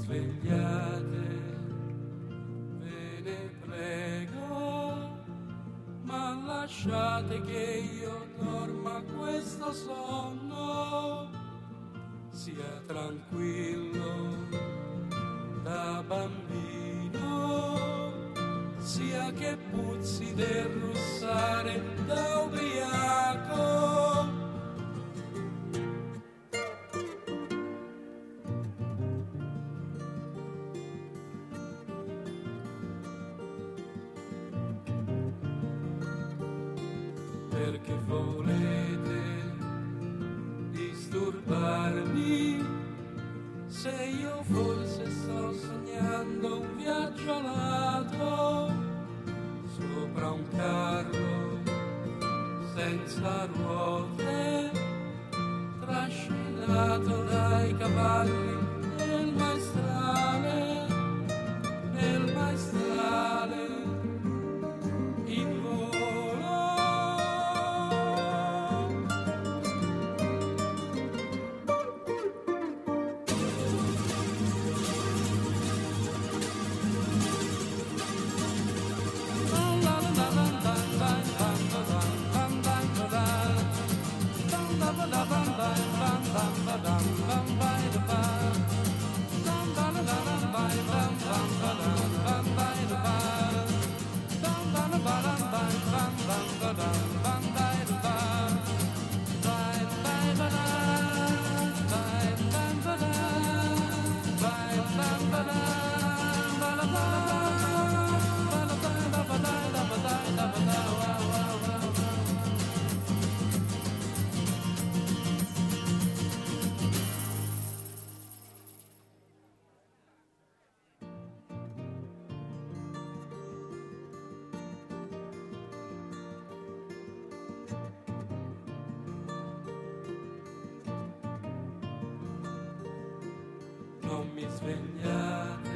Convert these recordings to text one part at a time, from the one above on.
svegliate, ve ne prego, ma lasciate che io dorma questo sonno, sia tranquillo da bambino, sia che puzzi del russare da ubriaco. Perché volete disturbarmi se io forse sto sognando un viaggio alato sopra un carro senza ruote trascinato dai cavalli nel maestrale in volo. Non mi svegliate,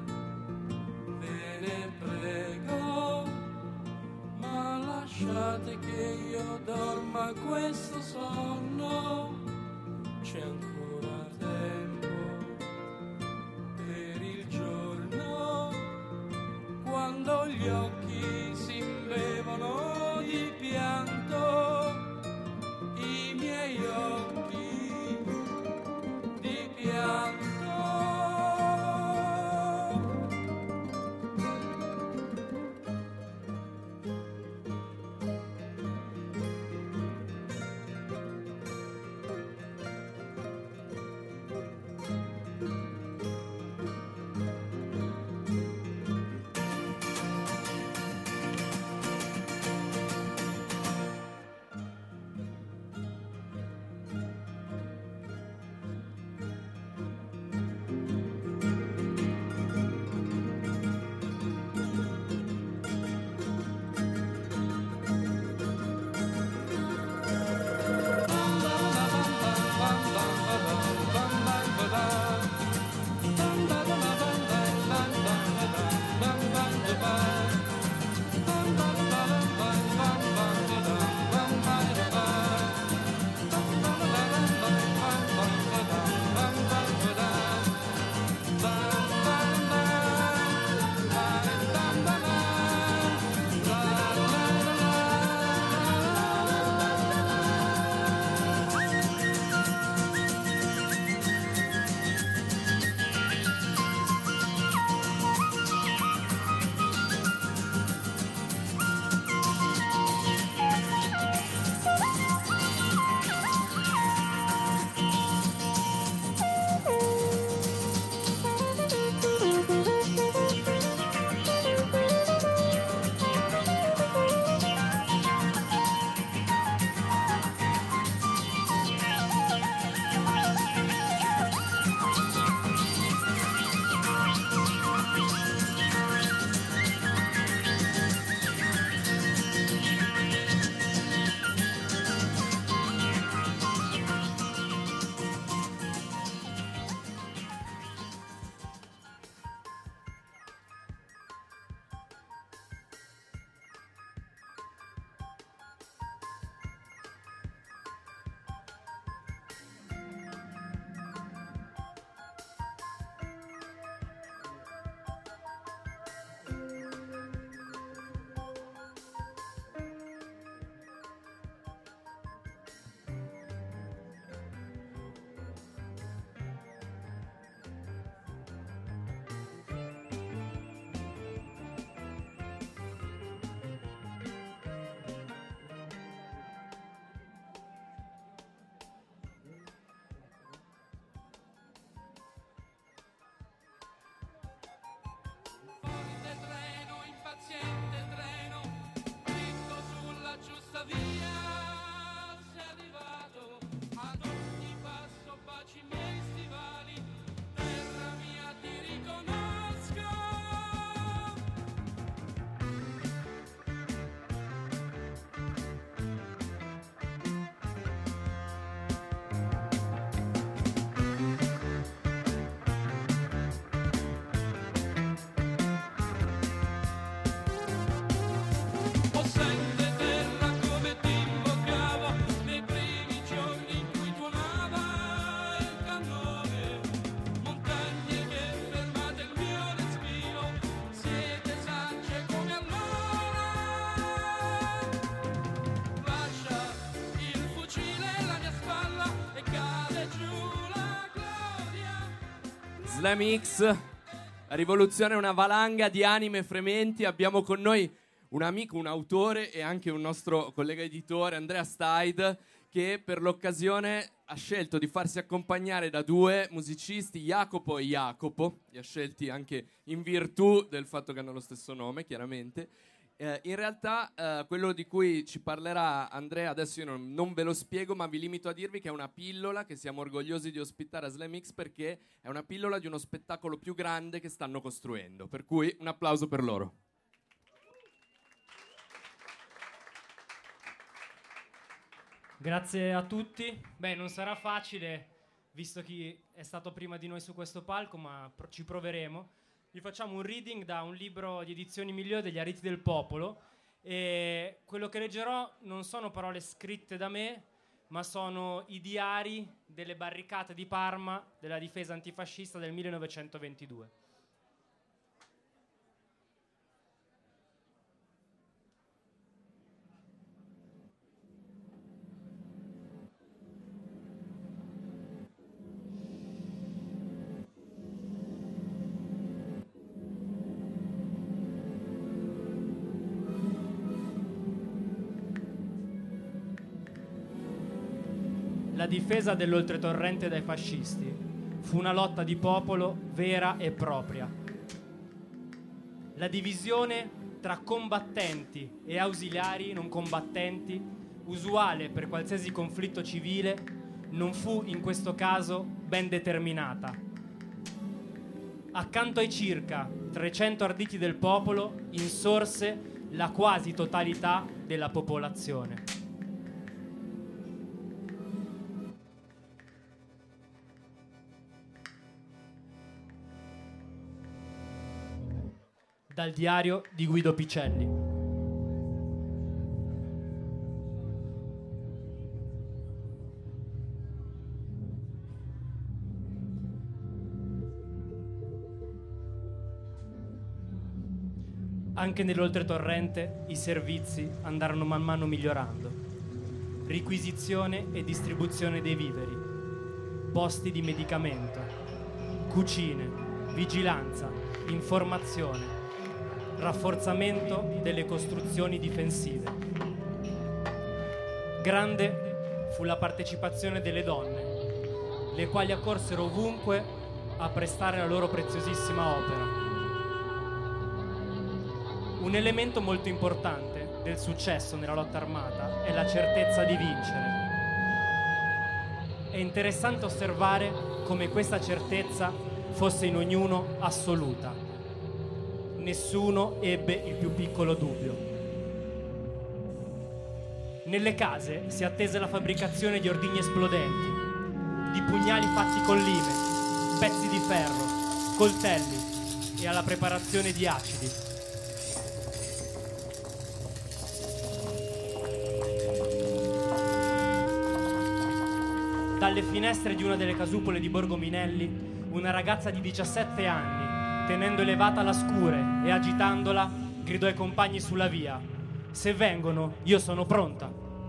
ve ne prego, ma lasciate che io dorma questo sonno, c'è ancora tempo per il giorno, quando gli occhi si imbevono di pianto, i miei occhi di pianto. via, sei arrivato, ad ogni passo baci i miei stivali, terra mia ti riconosco. Possente terra come ti invocavo nei primi giorni in cui tuonava il cannone, montagne che fermate il mio respiro, siete sagge come allora. Lascia il fucile alla mia spalla e cade giù la gloria. Slam X, la rivoluzione è una valanga di anime frementi. Abbiamo con noi un amico, un autore e anche un nostro collega editore, Andrea Staid, che per l'occasione ha scelto di farsi accompagnare da due musicisti, Jacopo e Jacopo. Li ha scelti anche in virtù del fatto che hanno lo stesso nome, chiaramente. In realtà quello di cui ci parlerà Andrea adesso io non ve lo spiego, ma vi limito a dirvi che è una pillola che siamo orgogliosi di ospitare a Slam X, perché è una pillola di uno spettacolo più grande che stanno costruendo, per cui un applauso per loro. Grazie a tutti. Beh, non sarà facile visto chi è stato prima di noi su questo palco, ma ci proveremo. Vi facciamo un reading da un libro di Edizioni Migliori degli Ariti del Popolo, e quello che leggerò non sono parole scritte da me, ma sono i diari delle barricate di Parma della difesa antifascista del 1922. La difesa dell'oltretorrente dai fascisti fu una lotta di popolo vera e propria. La divisione tra combattenti e ausiliari non combattenti, usuale per qualsiasi conflitto civile, non fu in questo caso ben determinata. Accanto ai circa 300 arditi del popolo insorse la quasi totalità della popolazione. Dal diario di Guido Picelli. Anche nell'oltretorrente i servizi andarono man mano migliorando. Riquisizione e distribuzione dei viveri, posti di medicamento, cucine, vigilanza, informazione, rafforzamento delle costruzioni difensive. Grande fu la partecipazione delle donne, le quali accorsero ovunque a prestare la loro preziosissima opera. Un elemento molto importante del successo nella lotta armata è la certezza di vincere. È interessante osservare come questa certezza fosse in ognuno assoluta. Nessuno ebbe il più piccolo dubbio. Nelle case si attese la fabbricazione di ordigni esplodenti, di pugnali fatti con lime, pezzi di ferro, coltelli e alla preparazione di acidi. Dalle finestre di una delle casupole di Borgo Minelli, una ragazza di 17 anni, tenendo elevata la scure e agitandola, gridò ai compagni sulla via: «Se vengono, io sono pronta».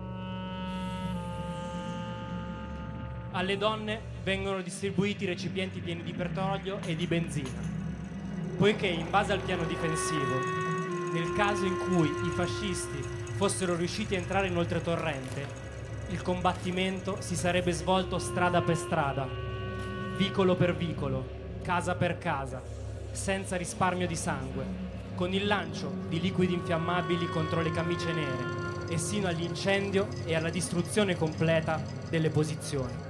Alle donne vengono distribuiti recipienti pieni di petrolio e di benzina, poiché in base al piano difensivo, nel caso in cui i fascisti fossero riusciti a entrare in oltretorrente, il combattimento si sarebbe svolto strada per strada, vicolo per vicolo, casa per casa, senza risparmio di sangue, con il lancio di liquidi infiammabili contro le camicie nere, e sino all'incendio e alla distruzione completa delle posizioni.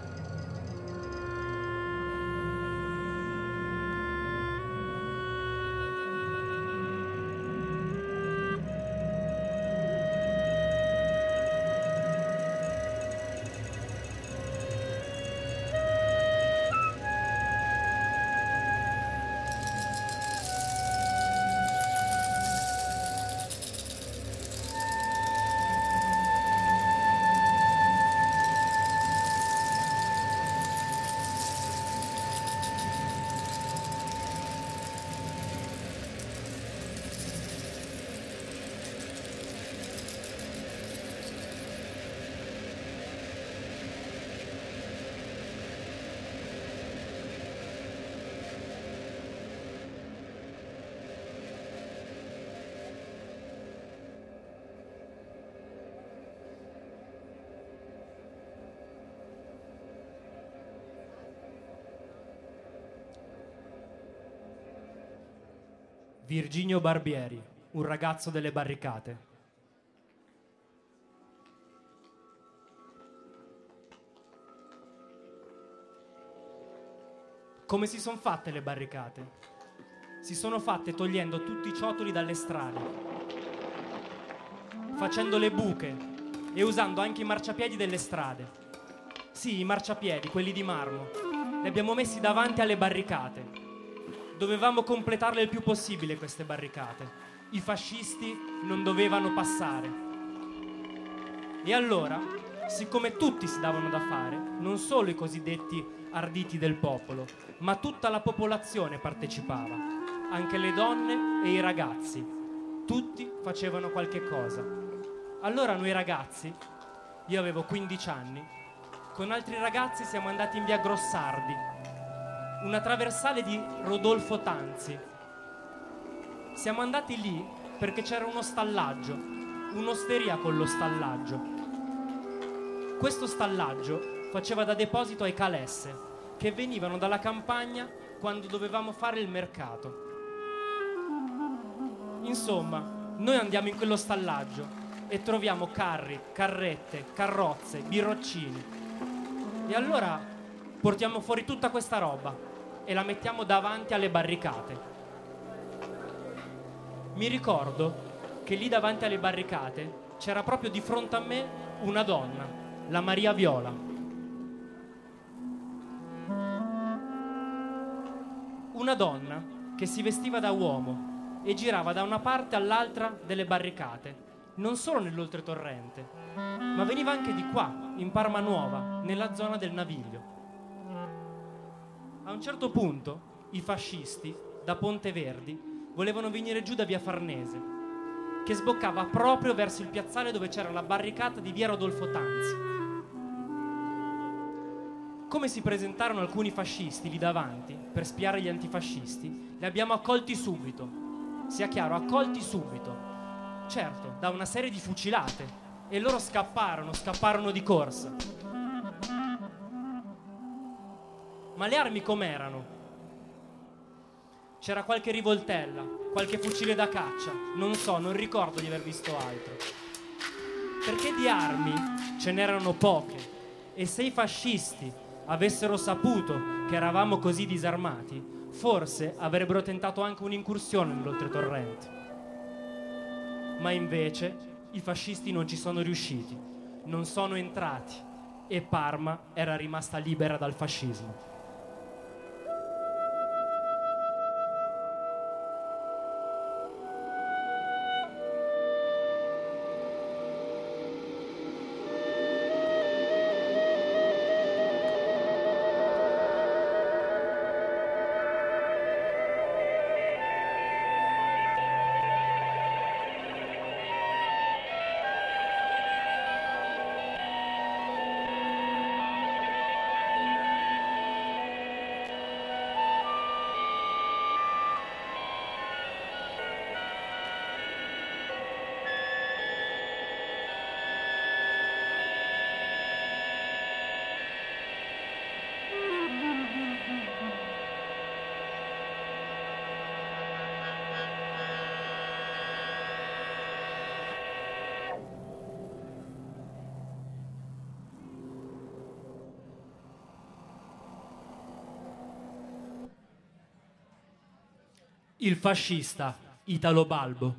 Virginio Barbieri, un ragazzo delle barricate. Come si sono fatte le barricate? Si sono fatte togliendo tutti i ciottoli dalle strade, facendo le buche e usando anche i marciapiedi delle strade. Sì, i marciapiedi, quelli di marmo, li abbiamo messi davanti alle barricate. Dovevamo completarle il più possibile queste barricate. I fascisti non dovevano passare. E allora, siccome tutti si davano da fare, non solo i cosiddetti arditi del popolo, ma tutta la popolazione partecipava, anche le donne e i ragazzi. Tutti facevano qualche cosa. Allora noi ragazzi, io avevo 15 anni, con altri ragazzi siamo andati in via Grossardi, una traversale di Rodolfo Tanzi. Siamo andati lì perché c'era uno stallaggio, un'osteria con lo stallaggio. Questo stallaggio faceva da deposito ai calesse che venivano dalla campagna quando dovevamo fare il mercato. Insomma, noi andiamo in quello stallaggio e troviamo carri, carrette, carrozze, birroccini. E allora portiamo fuori tutta questa roba e la mettiamo davanti alle barricate. Mi ricordo che lì davanti alle barricate c'era proprio di fronte a me una donna, la Maria Viola. Una donna che si vestiva da uomo e girava da una parte all'altra delle barricate, non solo nell'oltretorrente, ma veniva anche di qua, in Parma Nuova, nella zona del Naviglio. A un certo punto i fascisti da Ponte Verdi volevano venire giù da via Farnese, che sboccava proprio verso il piazzale dove c'era la barricata di via Rodolfo Tanzi. Come si presentarono alcuni fascisti lì davanti per spiare gli antifascisti, li abbiamo accolti subito. Sia chiaro, accolti subito. Certo, da una serie di fucilate. E loro scapparono di corsa. Ma le armi com'erano? C'era qualche rivoltella, qualche fucile da caccia, non so, non ricordo di aver visto altro. Perché di armi ce n'erano poche e se i fascisti avessero saputo che eravamo così disarmati, forse avrebbero tentato anche un'incursione nell'oltretorrente. Ma invece i fascisti non ci sono riusciti, non sono entrati e Parma era rimasta libera dal fascismo. il fascista Italo Balbo.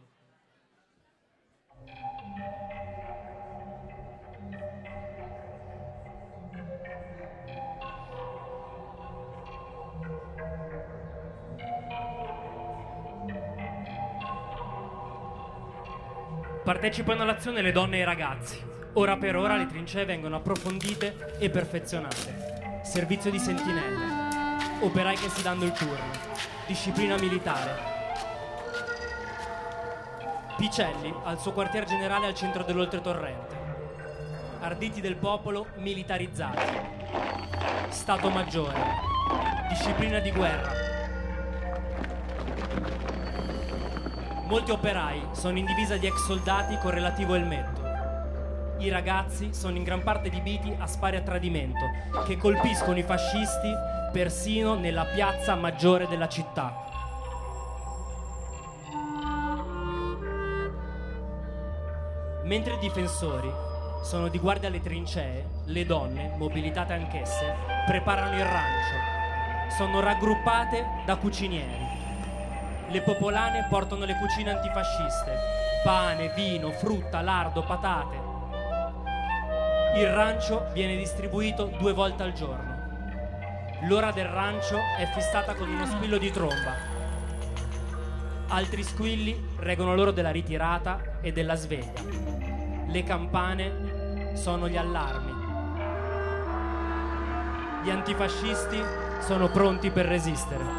Partecipano all'azione le donne e i ragazzi. Ora per ora le trincee vengono approfondite e perfezionate. Servizio di sentinelle. Operai che si danno il turno. Disciplina militare. Picelli al suo quartier generale al centro dell'oltretorrente. Arditi del popolo militarizzati. Stato maggiore. Disciplina di guerra. Molti operai sono in divisa di ex soldati con relativo elmetto. I ragazzi sono in gran parte adibiti a spari a tradimento che colpiscono i fascisti persino nella piazza maggiore della città. Mentre i difensori sono di guardia alle trincee, le donne, mobilitate anch'esse, preparano il rancio. Sono raggruppate da cucinieri. Le popolane portano le cucine antifasciste: pane, vino, frutta, lardo, patate. Il rancio viene distribuito 2 volte al giorno. L'ora del rancio è fissata con uno squillo di tromba. Altri squilli reggono l'ora della ritirata e della sveglia. Le campane sono gli allarmi. Gli antifascisti sono pronti per resistere.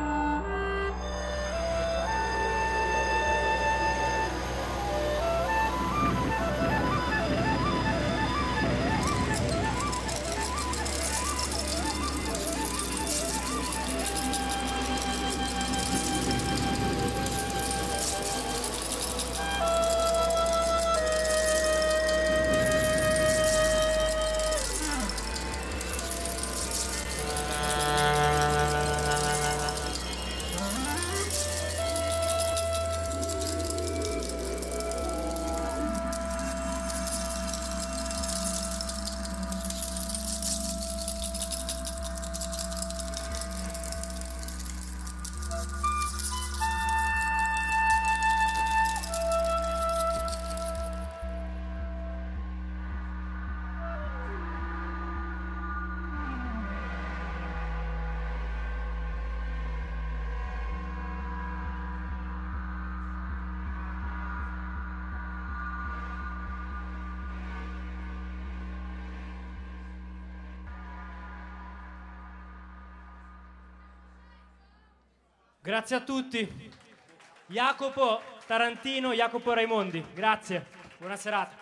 Grazie a tutti. Jacopo Tarantino, Jacopo Raimondi. Grazie. Buona serata.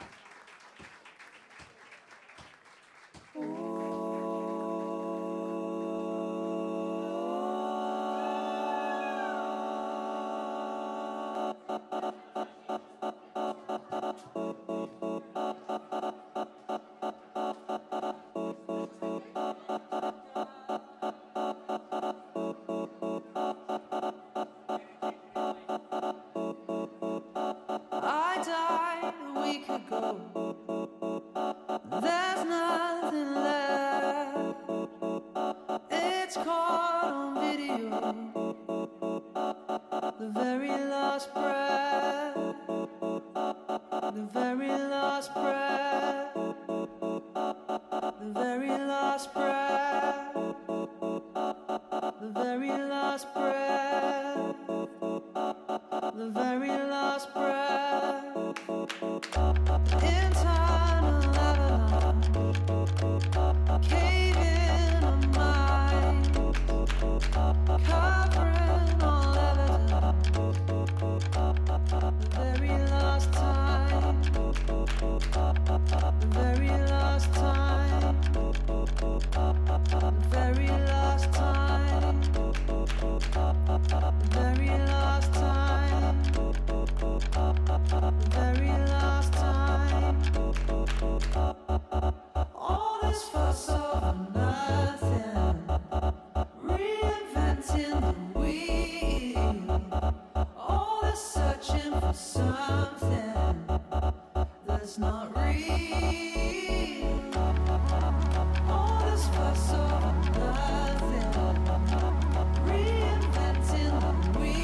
Reinventing the wheel.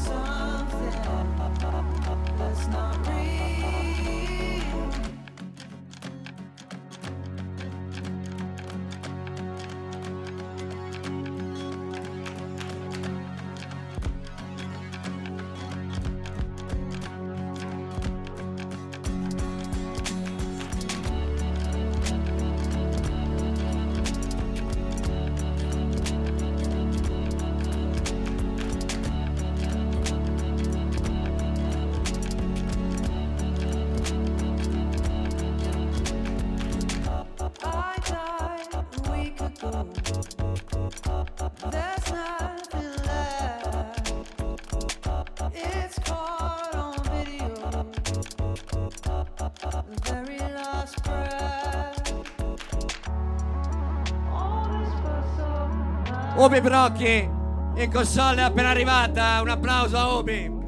Obi Brocchi in console è appena arrivata, un applauso a Obi.